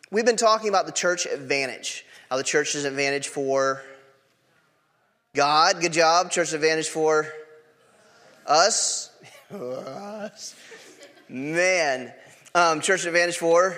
We've been talking about the church advantage, how the church is advantage for God. Good job. Church advantage for us. Us. Man. Church advantage for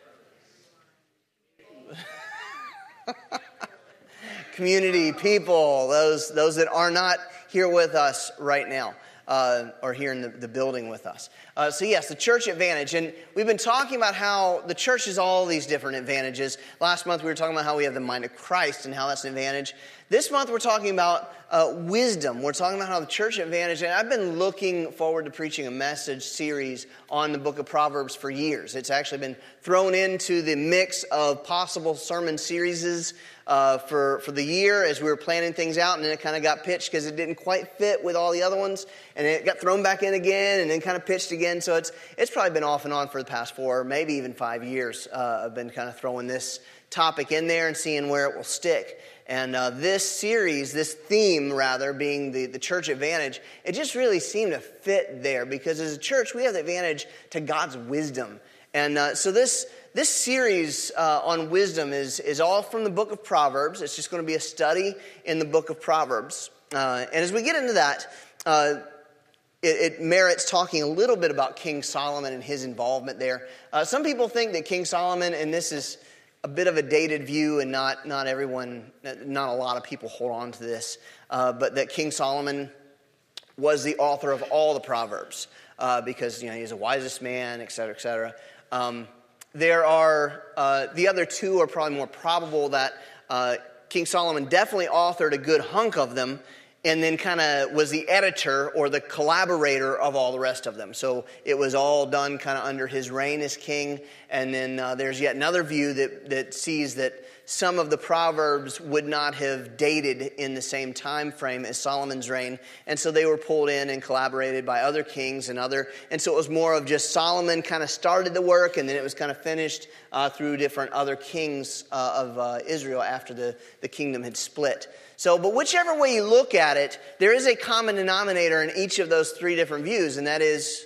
community, people, those that are not here with us right now. Or here in the building with us. So yes, the church advantage. And we've been talking about how the church has all these different advantages. Last month we were talking about how we have the mind of Christ and how that's an advantage. This month we're talking about wisdom. We're talking about how the church advantage. And I've been looking forward to preaching a message series on the book of Proverbs for years. It's actually been thrown into the mix of possible sermon series for the year as we were planning things out, and then it kind of got pitched because it didn't quite fit with all the other ones, and it got thrown back in again and then kind of pitched again. So it's probably been off and on for the past 4, maybe even 5 years. I've been kind of throwing this topic in there and seeing where it will stick. And this series, this theme rather, being the church advantage, it just really seemed to fit there because as a church we have the advantage to God's wisdom. And so this series on wisdom is all from the book of Proverbs. It's just going to be a study in the book of Proverbs. And as we get into that, it merits talking a little bit about King Solomon and his involvement there. Some people think that King Solomon, and this is a bit of a dated view, and not a lot of people hold on to this, but that King Solomon was the author of all the Proverbs because he's the wisest man, et cetera, et cetera. There are, the other two are probably more probable that King Solomon definitely authored a good hunk of them and then kind of was the editor or the collaborator of all the rest of them. So it was all done kind of under his reign as king. And then there's yet another view that sees that some of the Proverbs would not have dated in the same time frame as Solomon's reign. And so they were pulled in and collaborated by other kings and so it was more of just Solomon kind of started the work and then it was kind of finished through different other kings of Israel after the kingdom had split. So, but whichever way you look at it, there is a common denominator in each of those 3 different views, and that is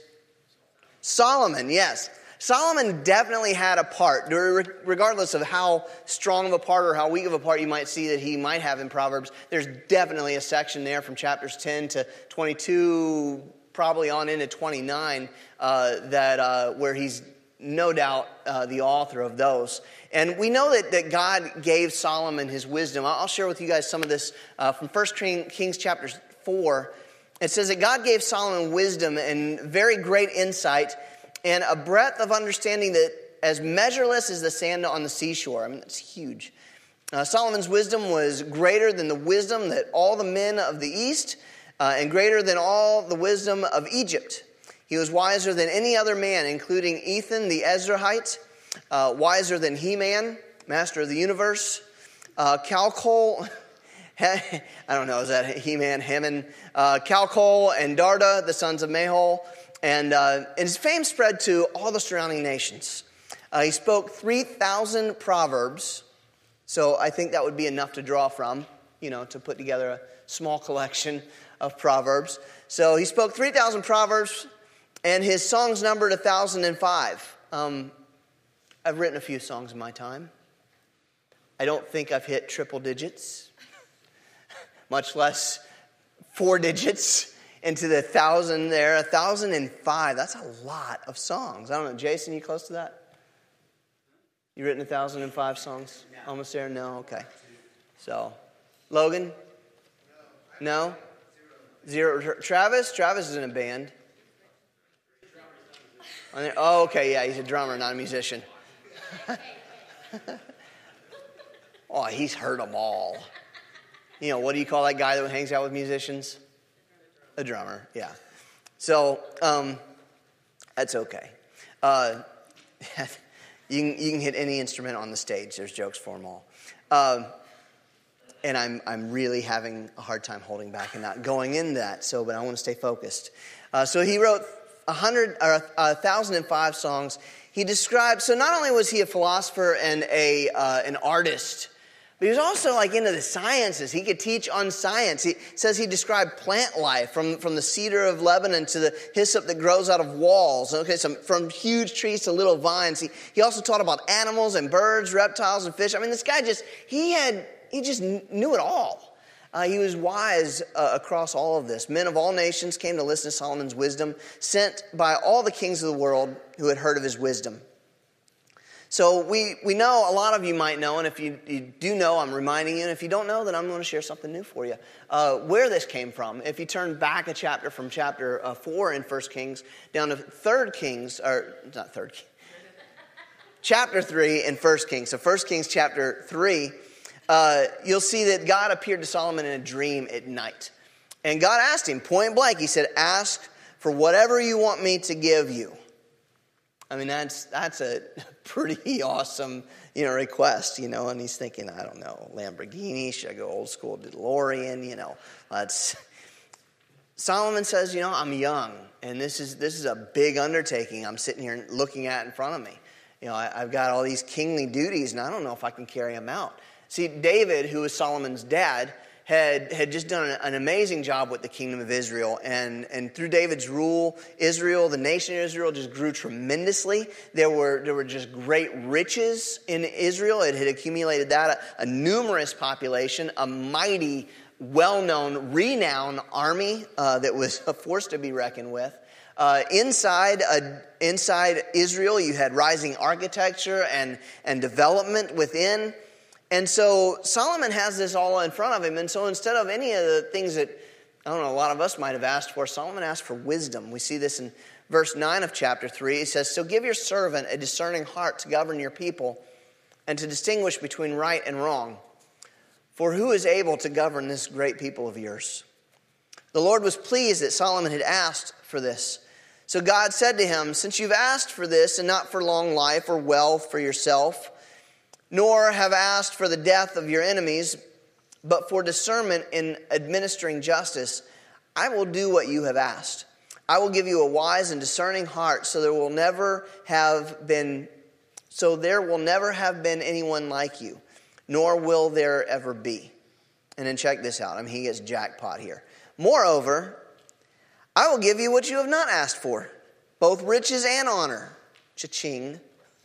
Solomon, yes. Solomon definitely had a part, regardless of how strong of a part or how weak of a part you might see that he might have in Proverbs. There's definitely a section there from chapters 10 to 22, probably on into 29, where he's no doubt the author of those. And we know that God gave Solomon his wisdom. I'll share with you guys some of this from 1 Kings chapter 4. It says that God gave Solomon wisdom and very great insight and a breadth of understanding that as measureless as the sand on the seashore. I mean, that's huge. Solomon's wisdom was greater than the wisdom that all the men of the East and greater than all the wisdom of Egypt. He was wiser than any other man, including Ethan the Ezrahite, wiser than Heman, master of the universe, Calcol, I don't know, is that Heman, Heman, Calcol and Darda, the sons of Mahol, and his fame spread to all the surrounding nations. He spoke 3,000 proverbs, so I think that would be enough to draw from, to put together a small collection of proverbs. So he spoke 3,000 proverbs, and his songs numbered 1,005. I've written a few songs in my time. I don't think I've hit triple digits, much less 4 digits into the 1,000 there. 1,005, that's a lot of songs. I don't know, Jason, you close to that? You written 1,005 songs? Yeah. Almost there? No? Okay. So, Logan? No? 0. Travis? Travis is in a band. Oh, okay, yeah, he's a drummer, not a musician. Oh, he's heard them all. What do you call that guy that hangs out with musicians? A drummer, yeah. So, that's okay. You can hit any instrument on the stage. There's jokes for them all. And I'm really having a hard time holding back and not going in that. But I want to stay focused. So he wrote 1,005 songs. He described. So not only was he a philosopher and an artist, But he was also like into the sciences. He could teach on science. He says he described plant life from the cedar of Lebanon to the hyssop that grows out of walls. Okay, so from huge trees to little vines. He also taught about animals and birds, reptiles and fish. I mean, this guy he just knew it all. He was wise across all of this. Men of all nations came to listen to Solomon's wisdom, sent by all the kings of the world who had heard of his wisdom. So we know, a lot of you might know, and if you do know, I'm reminding you, and if you don't know, then I'm going to share something new for you, where this came from. If you turn back a chapter from chapter 4 in 1 Kings down to 3 Kings, or not 3 Kings, chapter 3 in 1 Kings. So 1 Kings chapter 3, you'll see that God appeared to Solomon in a dream at night. And God asked him point blank, he said, ask for whatever you want me to give you. I mean, that's a pretty awesome, request, and he's thinking, I don't know, Lamborghini, should I go old school DeLorean, Solomon says, I'm young, and this is a big undertaking I'm sitting here looking at in front of me. I've got all these kingly duties, and I don't know if I can carry them out. See, David, who was Solomon's dad, had just done an amazing job with the kingdom of Israel. And through David's rule, the nation of Israel just grew tremendously. There were just great riches in Israel. It had accumulated that, a numerous population, a mighty, well-known, renowned army that was a force to be reckoned with. Inside Israel, you had rising architecture and development within. And so Solomon has this all in front of him. And so instead of any of the things that, a lot of us might have asked for, Solomon asked for wisdom. We see this in verse 9 of chapter 3. He says, so give your servant a discerning heart to govern your people and to distinguish between right and wrong. For who is able to govern this great people of yours? The Lord was pleased that Solomon had asked for this. So God said to him, since you've asked for this and not for long life or wealth for yourself, nor have asked for the death of your enemies, but for discernment in administering justice, I will do what you have asked. I will give you a wise and discerning heart, so there will never have been anyone like you, nor will there ever be. And then check this out. He gets jackpot here. Moreover, I will give you what you have not asked for, both riches and honor. Cha-ching.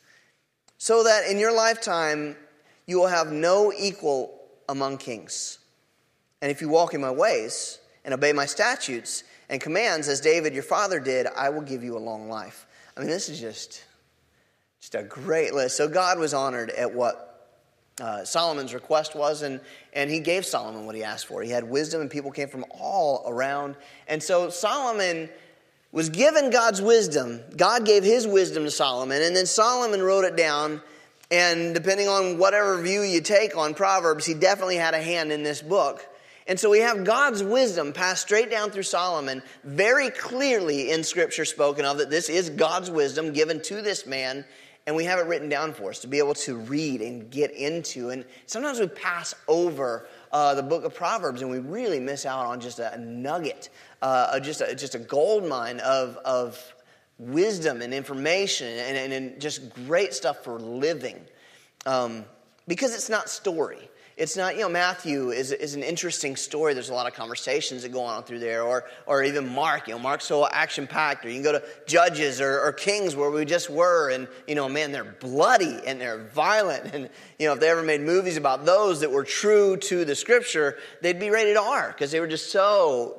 So that in your lifetime you will have no equal among kings. And if you walk in my ways and obey my statutes and commands as David your father did, I will give you a long life. This is just a great list. So God was honored at what Solomon's request was, and he gave Solomon what he asked for. He had wisdom, and people came from all around. And so Solomon was given God's wisdom. God gave his wisdom to Solomon, and then Solomon wrote it down, and depending on whatever view you take on Proverbs, he definitely had a hand in this book. And so we have God's wisdom passed straight down through Solomon, very clearly in Scripture spoken of, that this is God's wisdom given to this man, and we have it written down for us to be able to read and get into. And sometimes we pass over the book of Proverbs, and we really miss out on just a nugget, just a gold mine of wisdom and information and just great stuff for living. Because it's not story. It's not, Matthew is an interesting story. There's a lot of conversations that go on through there. Or even Mark. Mark's so action-packed. Or you can go to Judges or Kings where we just were. And, man, they're bloody and they're violent. And, if they ever made movies about those that were true to the Scripture, they'd be rated R because they were just so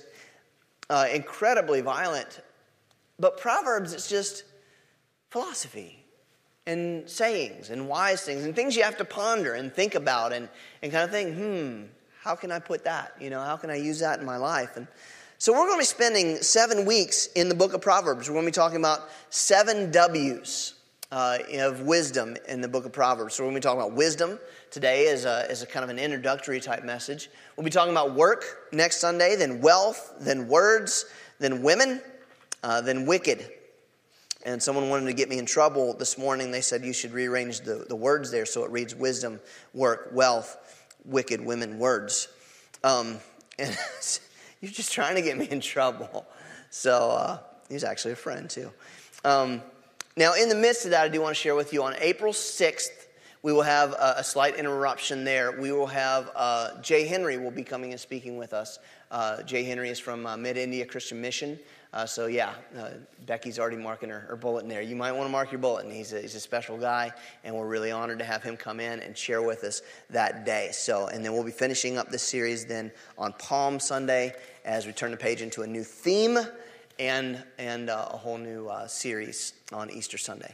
incredibly violent. But Proverbs, it's just philosophy. And sayings and wise things and things you have to ponder and think about and kind of think, how can I put that? How can I use that in my life? And so we're going to be spending 7 weeks in the book of Proverbs. We're going to be talking about 7 W's of wisdom in the book of Proverbs. So we're going to be talking about wisdom today as a kind of an introductory type message. We'll be talking about work next Sunday, then wealth, then words, then women, then wicked. And someone wanted to get me in trouble this morning. They said you should rearrange the words there so it reads wisdom, work, wealth, wicked, women, words. And you're just trying to get me in trouble. So he's actually a friend too. Now in the midst of that, I do want to share with you on April 6th, we will have a slight interruption there. We will have Jay Henry will be coming and speaking with us. Jay Henry is from Mid-India Christian Mission. Becky's already marking her bulletin there. You might want to mark your bulletin. He's a special guy, and we're really honored to have him come in and share with us that day. And then we'll be finishing up this series then on Palm Sunday as we turn the page into a new theme and a whole new series on Easter Sunday.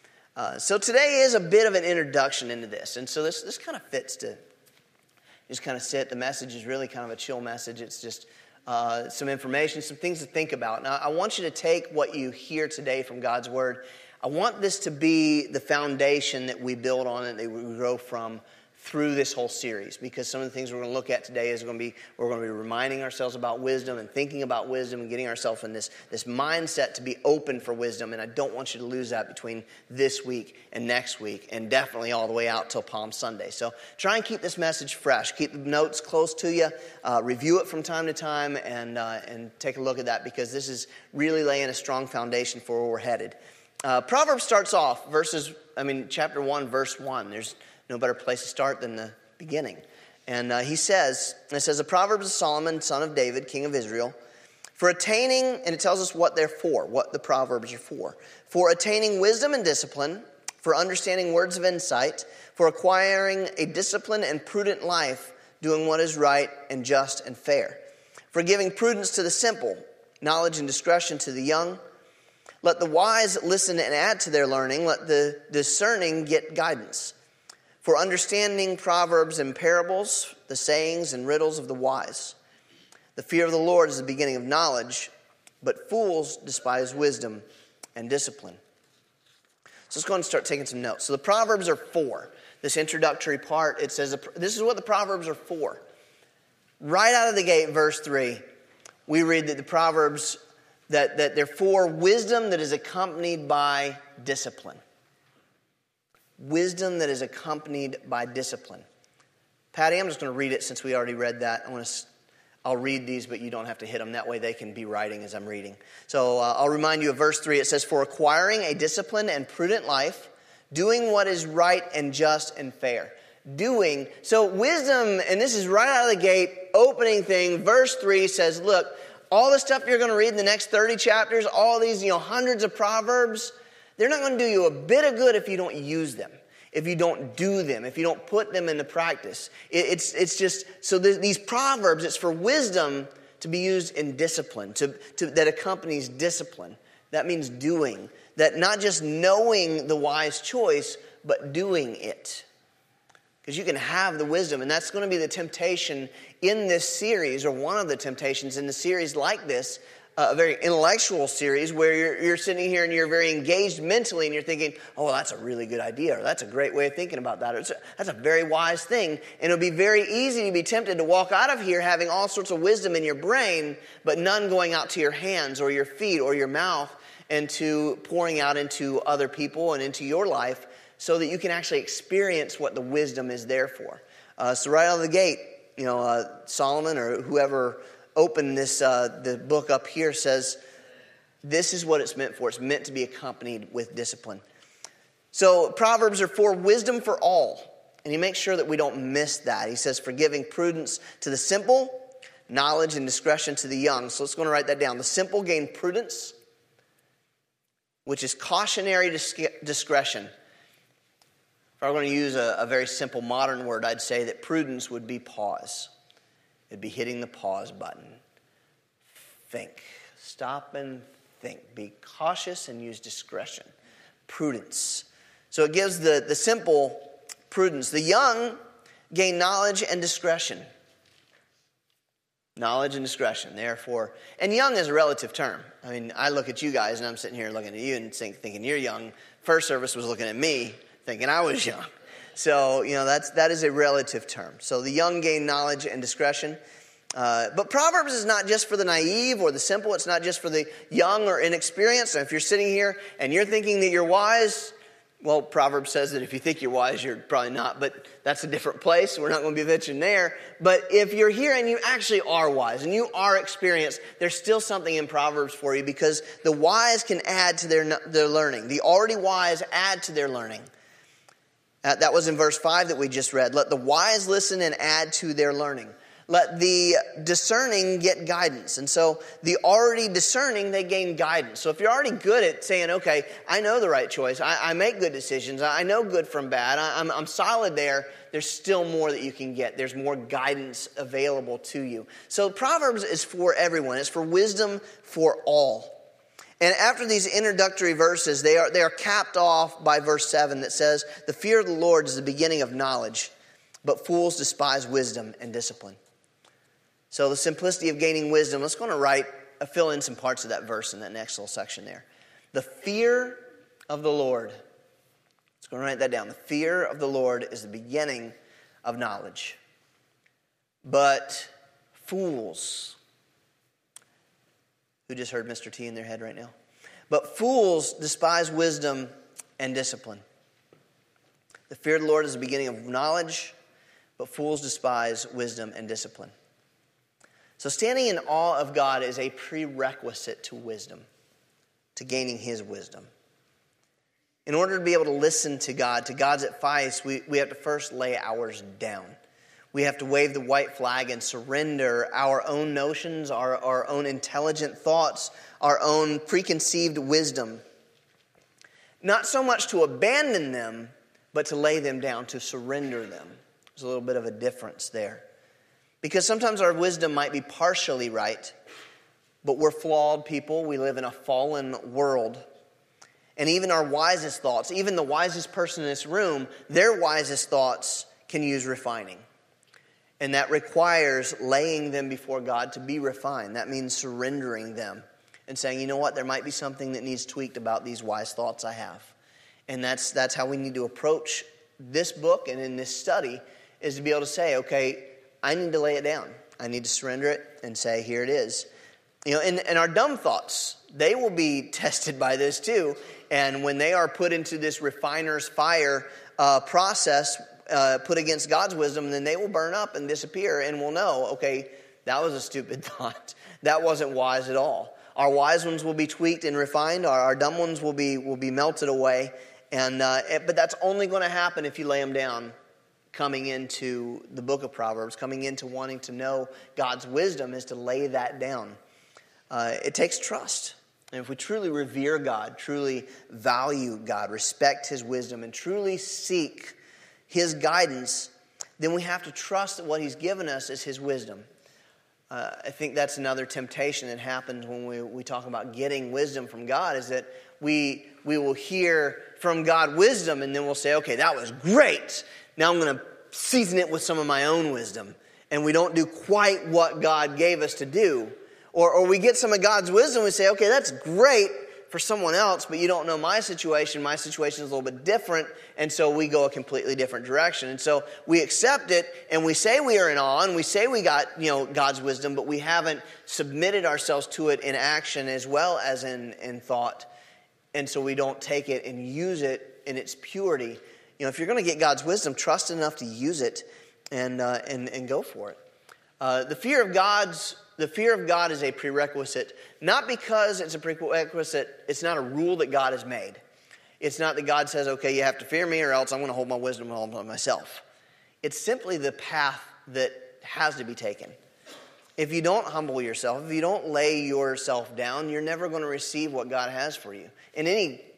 So today is a bit of an introduction into this, and so this kind of fits to just kind of sit. The message is really kind of a chill message. It's just some information, some things to think about. Now, I want you to take what you hear today from God's Word. I want this to be the foundation that we build on and that we grow from through this whole series, because some of the things we're going to look at today is we're going to be reminding ourselves about wisdom and thinking about wisdom and getting ourselves in this mindset to be open for wisdom. And I don't want you to lose that between this week and next week, and definitely all the way out till Palm Sunday. So try and keep this message fresh. Keep the notes close to you. Review it from time to time and take a look at that, because this is really laying a strong foundation for where we're headed. Proverbs starts off chapter 1, verse 1. There's no better place to start than the beginning. And it says, the Proverbs of Solomon, son of David, king of Israel, for attaining, and it tells us what they're for, what the Proverbs are for attaining wisdom and discipline, for understanding words of insight, for acquiring a disciplined and prudent life, doing what is right and just and fair, for giving prudence to the simple, knowledge and discretion to the young. Let the wise listen and add to their learning. Let the discerning get guidance. For understanding proverbs and parables, the sayings and riddles of the wise. The fear of the Lord is the beginning of knowledge, but fools despise wisdom and discipline. So let's go and start taking some notes. So the Proverbs are for. This introductory part, it says, this is what the Proverbs are for. Right out of the gate, verse 3, we read that the Proverbs, that they're for wisdom that is accompanied by discipline. Wisdom that is accompanied by discipline. Patty, I'm just going to read it since we already read that. I'll read these, but you don't have to hit them. That way they can be writing as I'm reading. So I'll remind you of verse 3. It says, for acquiring a disciplined and prudent life, doing what is right and just and fair. Doing. So wisdom, and this is right out of the gate, opening thing. Verse 3 says, look, all the stuff you're going to read in the next 30 chapters, all these, hundreds of Proverbs, they're not going to do you a bit of good if you don't use them, if you don't do them, if you don't put them into practice. It's just, so these Proverbs, it's for wisdom to be used in discipline, that accompanies discipline. That means doing. That not just knowing the wise choice, but doing it. Because you can have the wisdom, and that's going to be the temptation in this series, or one of the temptations in the series like this, a very intellectual series where you're sitting here and you're very engaged mentally and you're thinking, oh, well, that's a really good idea, or that's a great way of thinking about that, or that's a very wise thing. And it'll be very easy to be tempted to walk out of here having all sorts of wisdom in your brain, but none going out to your hands or your feet or your mouth and to pouring out into other people and into your life so that you can actually experience what the wisdom is there for. So right out of the gate, Solomon or whoever open this the book up here says this is what it's meant for. It's meant to be accompanied with discipline. So Proverbs are for wisdom for all. And he makes sure that we don't miss that. He says for giving prudence to the simple, knowledge and discretion to the young. So let's go and write that down. The simple gain prudence, which is cautionary discretion. If I were going to use a very simple modern word, I'd say that prudence would be pause. It'd be hitting the pause button. Think. Stop and think. Be cautious and use discretion. Prudence. So it gives the simple prudence. The young gain knowledge and discretion. Knowledge and discretion, therefore. And young is a relative term. I mean, I look at you guys and I'm sitting here looking at you and thinking you're young. First service was looking at me thinking I was young. So, that is a relative term. So the young gain knowledge and discretion. But Proverbs is not just for the naive or the simple. It's not just for the young or inexperienced. And if you're sitting here and you're thinking that you're wise, well, Proverbs says that if you think you're wise, you're probably not. But that's a different place. We're not going to be mentioned there. But if you're here and you actually are wise and you are experienced, there's still something in Proverbs for you, because the wise can add to their learning. The already wise add to their learning. That was in verse 5 that we just read. Let the wise listen and add to their learning. Let the discerning get guidance. And so the already discerning, they gain guidance. So if you're already good at saying, okay, I know the right choice. I make good decisions. I know good from bad. I'm solid there. There's still more that you can get. There's more guidance available to you. So Proverbs is for everyone. It's for wisdom for all. And after these introductory verses, they are capped off by verse 7 that says, the fear of the Lord is the beginning of knowledge, but fools despise wisdom and discipline. So the simplicity of gaining wisdom, let's go to fill in some parts of that verse in that next little section there. The fear of the Lord. Let's go and write that down. The fear of the Lord is the beginning of knowledge. But fools, who just heard Mr. T in their head right now? But fools despise wisdom and discipline. The fear of the Lord is the beginning of knowledge, but fools despise wisdom and discipline. So standing in awe of God is a prerequisite to wisdom, to gaining His wisdom. In order to be able to listen to God, to God's advice, we have to first lay ours down. We have to wave the white flag and surrender our own notions, our own intelligent thoughts, our own preconceived wisdom. Not so much to abandon them, but to lay them down, to surrender them. There's a little bit of a difference there. Because sometimes our wisdom might be partially right, but we're flawed people. We live in a fallen world. And even our wisest thoughts, even the wisest person in this room, their wisest thoughts can use refining. And that requires laying them before God to be refined. That means surrendering them and saying, you know what, there might be something that needs tweaked about these wise thoughts I have. And that's how we need to approach this book and in this study, is to be able to say, okay, I need to lay it down. I need to surrender it and say, here it is. And our dumb thoughts, they will be tested by this too. And when they are put into this refiner's fire process, put against God's wisdom, then they will burn up and disappear, and we'll know, okay, that was a stupid thought. That wasn't wise at all. Our wise ones will be tweaked and refined. Our dumb ones will be melted away. But that's only going to happen if you lay them down. Coming into the book of Proverbs, coming into wanting to know God's wisdom, is to lay that down. It takes trust. And if we truly revere God, truly value God, respect His wisdom, and truly seek His guidance, then we have to trust that what He's given us is His wisdom. I think that's another temptation that happens when we talk about getting wisdom from God, is that we will hear from God wisdom, and then we'll say, okay, that was great. Now I'm going to season it with some of my own wisdom. And we don't do quite what God gave us to do. Or we get some of God's wisdom and we say, okay, that's great for someone else, but you don't know my situation. My situation is a little bit different. And so we go a completely different direction. And so we accept it and we say we are in awe and we say we got, God's wisdom, but we haven't submitted ourselves to it in action as well as in thought. And so we don't take it and use it in its purity. If you're going to get God's wisdom, trust enough to use it and go for it. The fear of God is a prerequisite, not because it's a prerequisite. It's not a rule that God has made. It's not that God says, okay, you have to fear me or else I'm going to hold my wisdom all by myself. It's simply the path that has to be taken. If you don't humble yourself, if you don't lay yourself down, you're never going to receive what God has for you in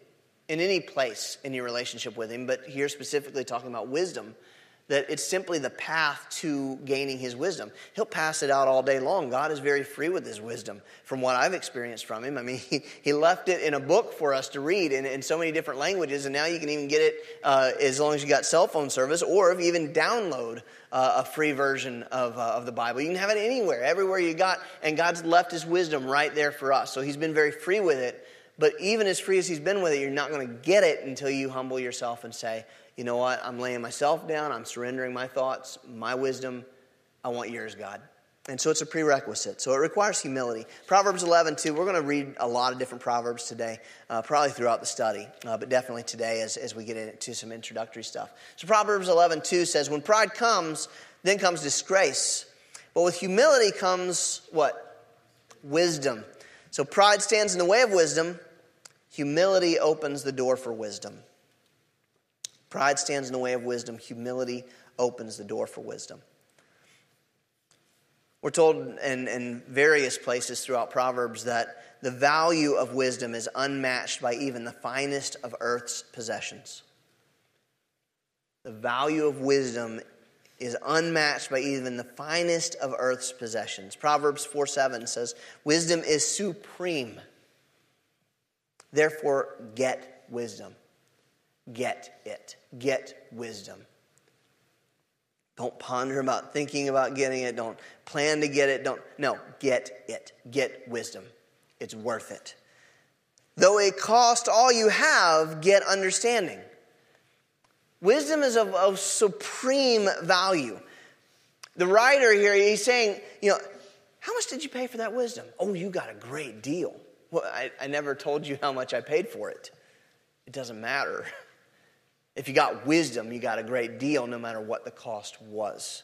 any place in your relationship with Him, but here specifically talking about wisdom, that it's simply the path to gaining His wisdom. He'll pass it out all day long. God is very free with His wisdom from what I've experienced from Him. I mean, He left it in a book for us to read in so many different languages, and now you can even get it as long as you got cell phone service, or if you even download a free version of the Bible. You can have it anywhere, everywhere you got, and God's left His wisdom right there for us. So He's been very free with it. But even as free as He's been with it, you're not going to get it until you humble yourself and say, you know what, I'm laying myself down, I'm surrendering my thoughts, my wisdom, I want yours, God. And so it's a prerequisite. So it requires humility. Proverbs 11:2, we're going to read a lot of different Proverbs today, probably throughout the study, but definitely today as we get into some introductory stuff. So Proverbs 11:2 says, when pride comes, then comes disgrace. But with humility comes what? Wisdom. So pride stands in the way of wisdom. Humility opens the door for wisdom. Pride stands in the way of wisdom. Humility opens the door for wisdom. We're told in various places throughout Proverbs that the value of wisdom is unmatched by even the finest of earth's possessions. The value of wisdom is unmatched by even the finest of earth's possessions. Proverbs 4:7 says, wisdom is supreme. Therefore, get wisdom. Get it. Get wisdom. Don't ponder about thinking about getting it. Don't plan to get it. No, get it. Get wisdom. It's worth it. Though it cost all you have, get understanding. Wisdom is of supreme value. The writer here, he's saying, how much did you pay for that wisdom? Oh, you got a great deal. Well, I never told you how much I paid for it. It doesn't matter. If you got wisdom, you got a great deal no matter what the cost was.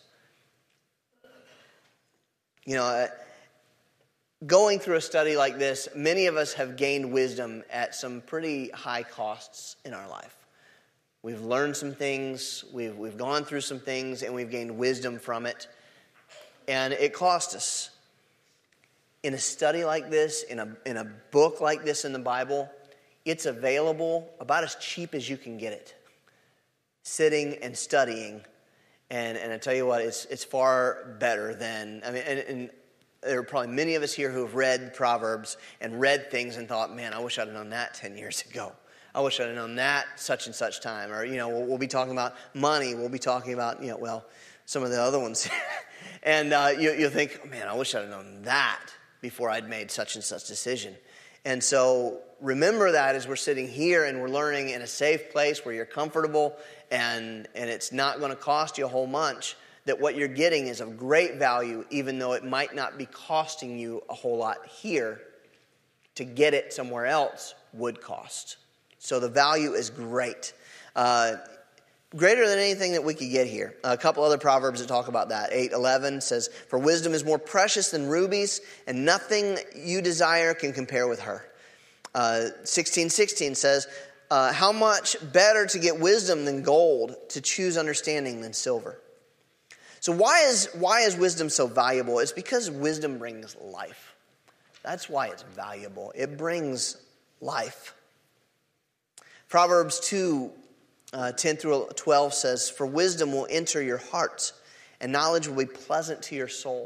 Going through a study like this, many of us have gained wisdom at some pretty high costs in our life. We've learned some things, we've gone through some things, and we've gained wisdom from it. And it cost us. In a study like this, in a book like this in the Bible, it's available about as cheap as you can get it. Sitting and studying. And I tell you what, it's far better than, and there are probably many of us here who have read Proverbs and read things and thought, man, I wish I'd have known that 10 years ago. I wish I'd have known that such and such time. Or, we'll be talking about money. We'll be talking about, some of the other ones. And you'll think, oh, man, I wish I'd have known that before I'd made such and such decision. And so remember that as we're sitting here and we're learning in a safe place where you're comfortable and it's not going to cost you a whole bunch, that what you're getting is of great value, even though it might not be costing you a whole lot here. To get it somewhere else would cost. So the value is great. Greater than anything that we could get here. A couple other Proverbs that talk about that. 8:11 says, for wisdom is more precious than rubies, and nothing you desire can compare with her. 16:16 says, how much better to get wisdom than gold, to choose understanding than silver. So why is wisdom so valuable? It's because wisdom brings life. That's why it's valuable. It brings life. Proverbs 2:10 through 12 says, for wisdom will enter your heart, and knowledge will be pleasant to your soul.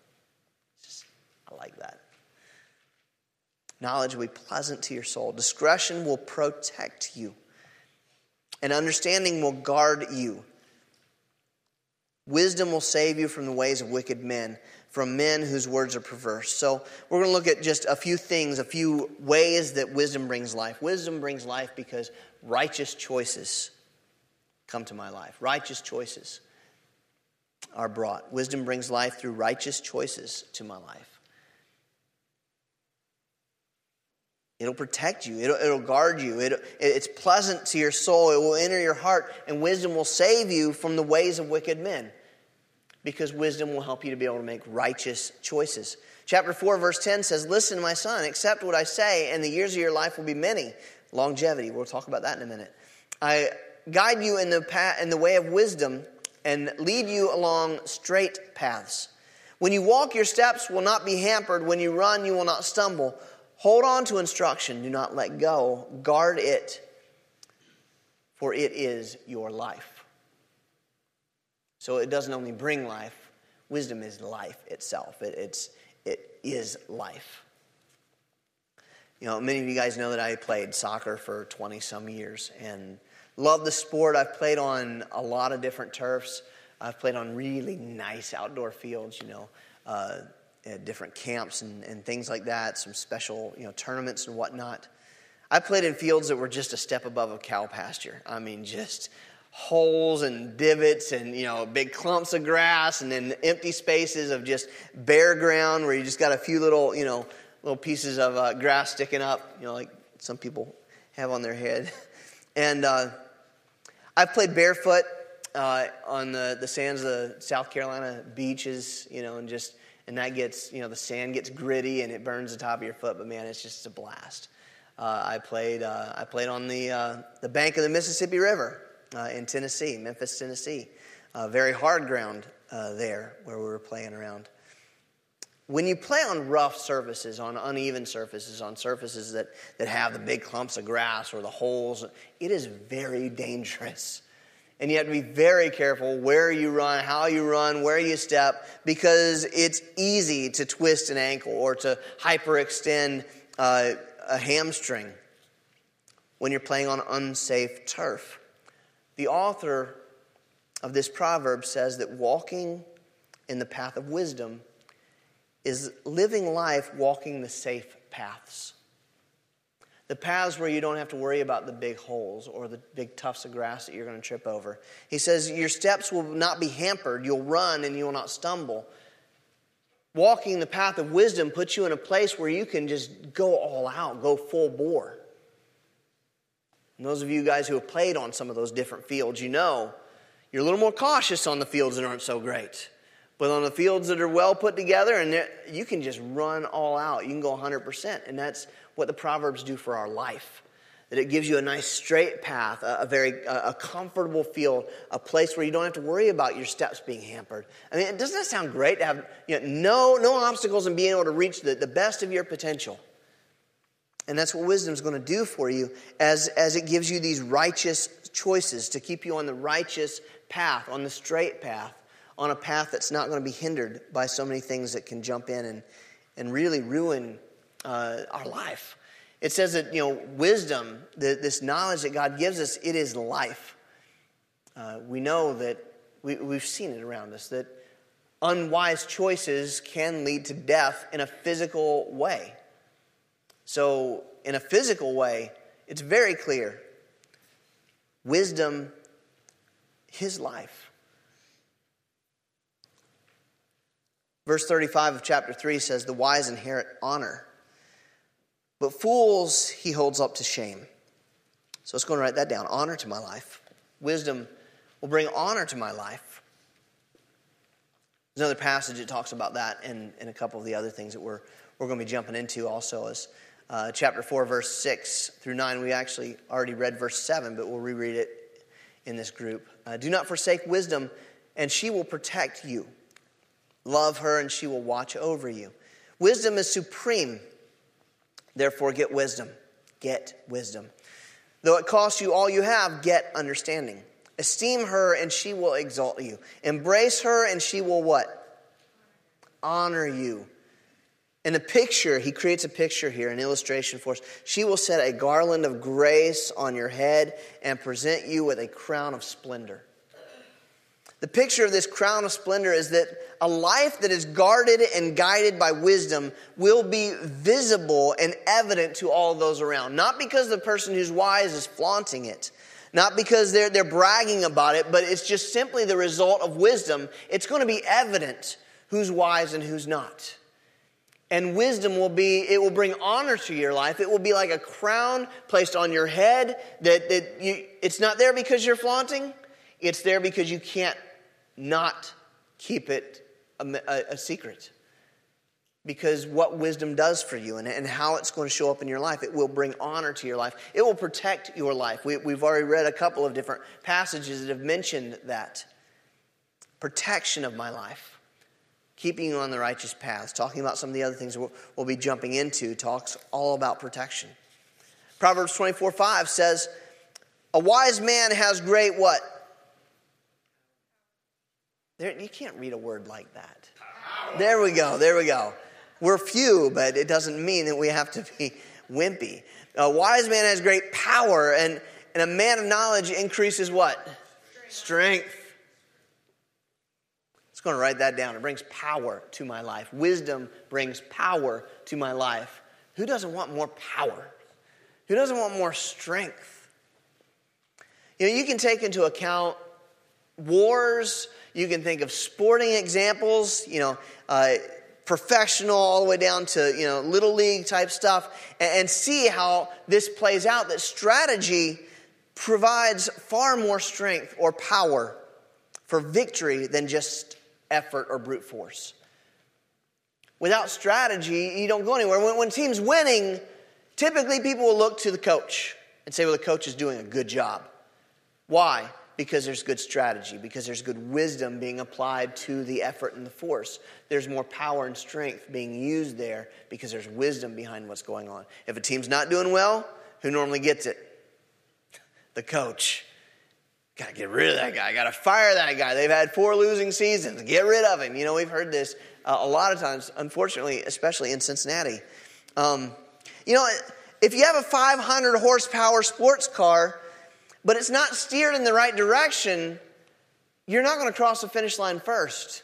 I like that. Knowledge will be pleasant to your soul. Discretion will protect you, and understanding will guard you. Wisdom will save you from the ways of wicked men, from men whose words are perverse. So we're going to look at just a few things, a few ways that wisdom brings life. Wisdom brings life because righteous choices come to my life. Righteous choices are brought. Wisdom brings life through righteous choices to my life. It'll protect you. It'll guard you. It's pleasant to your soul. It will enter your heart. And wisdom will save you from the ways of wicked men. Because wisdom will help you to be able to make righteous choices. Chapter 4, verse 10 says, listen, my son, accept what I say, and the years of your life will be many. Longevity. We'll talk about that in a minute. I guide you in the way of wisdom and lead you along straight paths. When you walk, your steps will not be hampered. When you run, you will not stumble. Hold on to instruction. Do not let go. Guard it, for it is your life. So it doesn't only bring life. Wisdom is life itself. It is life. Many of you guys know that I played soccer for 20-some years and love the sport. I've played on a lot of different turfs. I've played on really nice outdoor fields, at different camps and things like that, some special, tournaments and whatnot. I played in fields that were just a step above a cow pasture. I mean, just holes and divots and, big clumps of grass and then empty spaces of just bare ground where you just got a few little pieces of grass sticking up, like some people have on their head. And I've played barefoot on the sands of the South Carolina beaches, and that gets, the sand gets gritty and it burns the top of your foot, but man, it's just a blast. I played on the bank of the Mississippi River in Tennessee, Memphis, Tennessee. Very hard ground there where we were playing around. When you play on rough surfaces, on uneven surfaces, on surfaces that have the big clumps of grass or the holes, it is very dangerous. And you have to be very careful where you run, how you run, where you step, because it's easy to twist an ankle or to hyperextend a hamstring when you're playing on unsafe turf. The author of this proverb says that walking in the path of wisdom is living life walking the safe paths. The paths where you don't have to worry about the big holes or the big tufts of grass that you're going to trip over. He says your steps will not be hampered. You'll run and you will not stumble. Walking the path of wisdom puts you in a place where you can just go all out, go full bore. And those of you guys who have played on some of those different fields, you know you're a little more cautious on the fields that aren't so great. But on the fields that are well put together, and you can just run all out. You can go 100%. And that's what the Proverbs do for our life. That it gives you a nice straight path, a comfortable field, a place where you don't have to worry about your steps being hampered. I mean, doesn't that sound great to have no obstacles and being able to reach the best of your potential? And that's what wisdom is going to do for you as it gives you these righteous choices to keep you on the righteous path, on the straight path, on a path that's not going to be hindered by so many things that can jump in and really ruin our life. It says that, wisdom, this knowledge that God gives us, it is life. We know that we've seen it around us, that unwise choices can lead to death in a physical way. So in a physical way, it's very clear. Wisdom is life. Verse 35 of chapter 3 says, the wise inherit honor, but fools he holds up to shame. So let's go and write that down. Honor to my life. Wisdom will bring honor to my life. There's another passage that talks about that and a couple of the other things that we're going to be jumping into also is chapter 4, verse 6 through 9. We actually already read verse 7, but we'll reread it in this group. Do not forsake wisdom, and she will protect you. Love her, and she will watch over you. Wisdom is supreme. Therefore, get wisdom. Get wisdom. Though it costs you all you have, get understanding. Esteem her, and she will exalt you. Embrace her, and she will what? Honor you. In a picture, he creates a picture here, an illustration for us. She will set a garland of grace on your head and present you with a crown of splendor. The picture of this crown of splendor is that a life that is guarded and guided by wisdom will be visible and evident to all those around. Not because the person who's wise is flaunting it. Not because they're bragging about it, but it's just simply the result of wisdom. It's going to be evident who's wise and who's not. And wisdom it will bring honor to your life. It will be like a crown placed on your head it's not there because you're flaunting. It's there because you can't not keep it a secret. Because what wisdom does for you and how it's going to show up in your life, it will bring honor to your life. It will protect your life. We've already read a couple of different passages that have mentioned that. Protection of my life. Keeping you on the righteous paths. Talking about some of the other things we'll be jumping into. Talks all about protection. Proverbs 24:5 says, a wise man has great what? You can't read a word like that. There we go. We're few, but it doesn't mean that we have to be wimpy. A wise man has great power, and a man of knowledge increases what? Strength. It's going to write that down. It brings power to my life. Wisdom brings power to my life. Who doesn't want more power? Who doesn't want more strength? You can take into account wars. You can think of sporting examples, professional all the way down to, little league type stuff, and see how this plays out, that strategy provides far more strength or power for victory than just effort or brute force. Without strategy, you don't go anywhere. When team's winning, typically people will look to the coach and say, well, the coach is doing a good job. Why? Because there's good strategy, because there's good wisdom being applied to the effort and the force. There's more power and strength being used there because there's wisdom behind what's going on. If a team's not doing well, who normally gets it? The coach. Got to get rid of that guy. Got to fire that guy. They've had 4 losing seasons. Get rid of him. We've heard this a lot of times, unfortunately, especially in Cincinnati. If you have a 500 horsepower sports car, but it's not steered in the right direction, you're not going to cross the finish line first.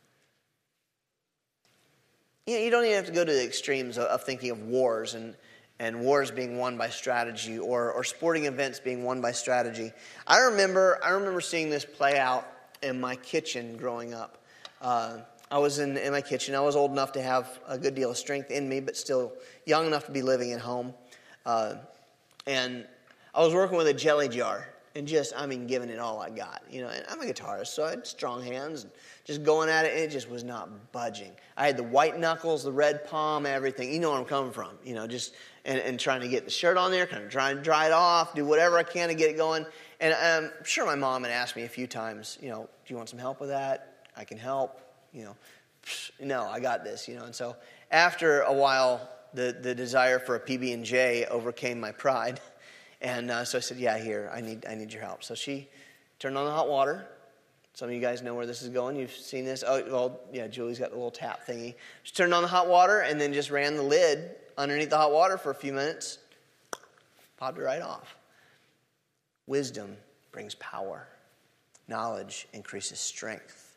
You don't even have to go to the extremes of thinking of wars and wars being won by strategy or sporting events being won by strategy. I remember seeing this play out in my kitchen growing up. I was in my kitchen. I was old enough to have a good deal of strength in me, but still young enough to be living at home. And I was working with a jelly jar and giving it all I got. And I'm a guitarist, so I had strong hands and just going at it, and it just was not budging. I had the white knuckles, the red palm, everything. You know where I'm coming from, and trying to get the shirt on there, kind of trying to dry it off, do whatever I can to get it going. And I'm sure my mom had asked me a few times, do you want some help with that? I can help. No, I got this, And so after a while, the desire for a PB&J overcame my pride. And so I said, yeah, here, I need your help. So she turned on the hot water. Some of you guys know where this is going. You've seen this. Oh, well, yeah, Julie's got the little tap thingy. She turned on the hot water and then just ran the lid underneath the hot water for a few minutes. Popped it right off. Wisdom brings power. Knowledge increases strength.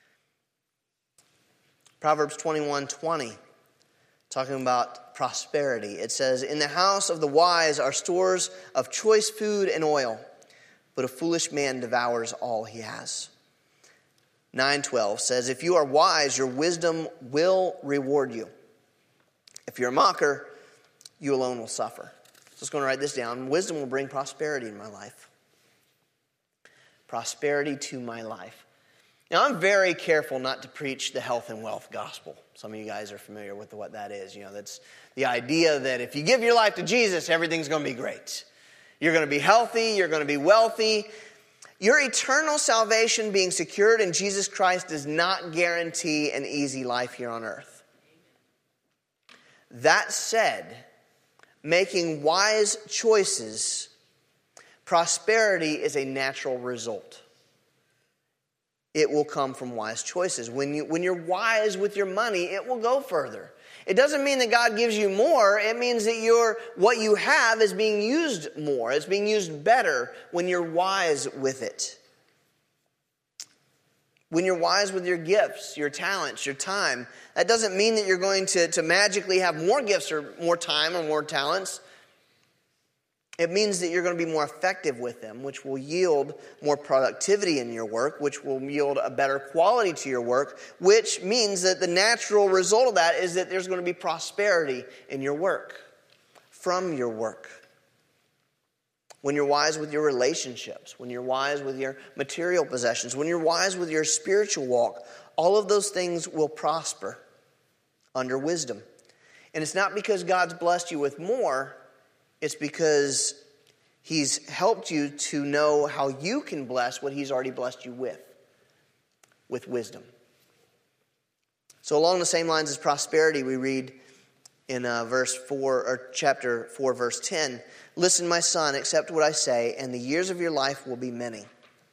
Proverbs 21:20. Talking about prosperity. It says, in the house of the wise are stores of choice food and oil, but a foolish man devours all he has. 9:12 says, if you are wise, your wisdom will reward you. If you're a mocker, you alone will suffer. So let's go and write this down. Wisdom will bring prosperity in my life. Prosperity to my life. Now, I'm very careful not to preach the health and wealth gospel. Some of you guys are familiar with what that is. That's the idea that if you give your life to Jesus, everything's going to be great. You're going to be healthy. You're going to be wealthy. Your eternal salvation being secured in Jesus Christ does not guarantee an easy life here on earth. That said, making wise choices, prosperity is a natural result. It will come from wise choices. When you're wise with your money, it will go further. It doesn't mean that God gives you more. It means that what you have is being used more. It's being used better when you're wise with it. When you're wise with your gifts, your talents, your time, that doesn't mean that you're going to magically have more gifts or more time or more talents. It means that you're going to be more effective with them, which will yield more productivity in your work, which will yield a better quality to your work, which means that the natural result of that is that there's going to be prosperity in your work, from your work. When you're wise with your relationships, when you're wise with your material possessions, when you're wise with your spiritual walk, all of those things will prosper under wisdom. And it's not because God's blessed you with more. It's because He's helped you to know how you can bless what He's already blessed you with wisdom. So along the same lines as prosperity, we read in chapter 4, verse 10, listen, my son, accept what I say, and the years of your life will be many.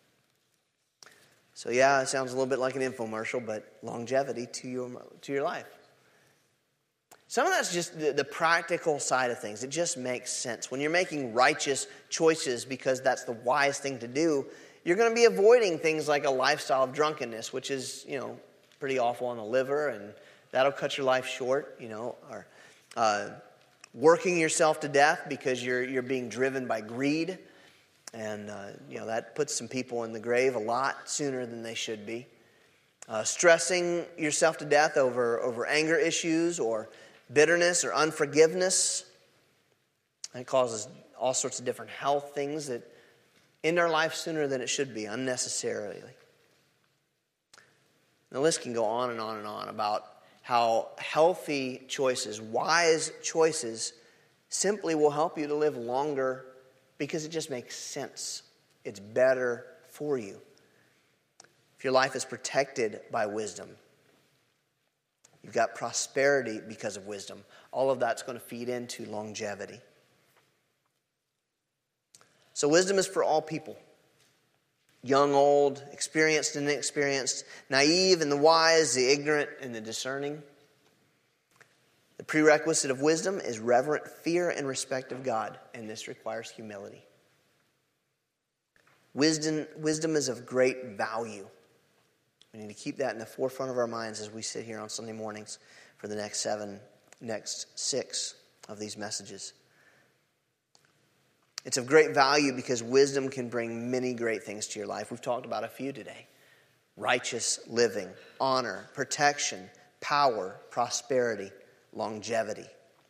So yeah, it sounds a little bit like an infomercial, but longevity to your life. Some of that's just the practical side of things. It just makes sense. When you're making righteous choices because that's the wise thing to do, you're going to be avoiding things like a lifestyle of drunkenness, which is, pretty awful on the liver, and that'll cut your life short, or working yourself to death because you're being driven by greed. And, that puts some people in the grave a lot sooner than they should be. Stressing yourself to death over anger issues or bitterness or unforgiveness. It causes all sorts of different health things that end our life sooner than it should be, unnecessarily. The list can go on and on and on about how healthy choices, wise choices, simply will help you to live longer because it just makes sense. It's better for you. If your life is protected by wisdom, you've got prosperity because of wisdom. All of that's going to feed into longevity. So wisdom is for all people. Young, old, experienced and inexperienced, naive and the wise, the ignorant and the discerning. The prerequisite of wisdom is reverent fear and respect of God, and this requires humility. Wisdom is of great value. We need to keep that in the forefront of our minds as we sit here on Sunday mornings for the next 6 of these messages. It's of great value because wisdom can bring many great things to your life. We've talked about a few today. Righteous living, honor, protection, power, prosperity, longevity.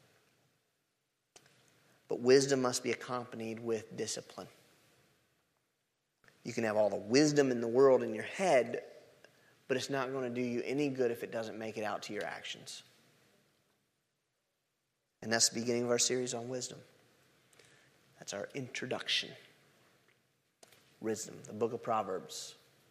But wisdom must be accompanied with discipline. You can have all the wisdom in the world in your head, but it's not going to do you any good if it doesn't make it out to your actions. And that's the beginning of our series on wisdom. That's our introduction. Wisdom, the book of Proverbs.